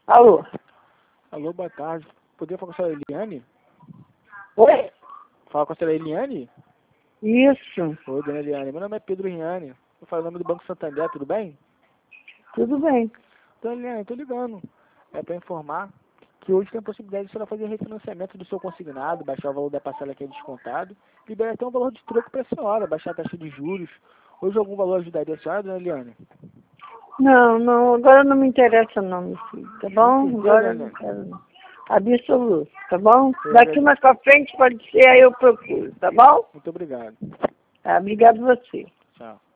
Alô? Alô, boa tarde. Poderia falar com a senhora Eliane? Oi? Fala com a senhora Eliane? Isso, Oi, dona Eliane. Meu nome é Pedro Riane. Eu falo o nome do Banco Santander, tudo bem? tudo bem. Dona Eliane, tô ligando. É para informar que hoje tem a possibilidade de a senhora fazer refinanciamento do seu consignado, baixar o valor da parcela que é descontado, liberar até um valor de troco para a senhora, baixar a taxa de juros. Hoje algum valor ajudaria a senhora, dona Eliane? Não, agora não me interessa não, meu filho, tá bom? Entendeu, Agora eu dona não Eliane? quero não. Absoluto, tá bom? Eu Daqui mais pra frente pode ser, aí eu procuro, tá bom? Muito obrigado. Tá, obrigado a você. Tchau.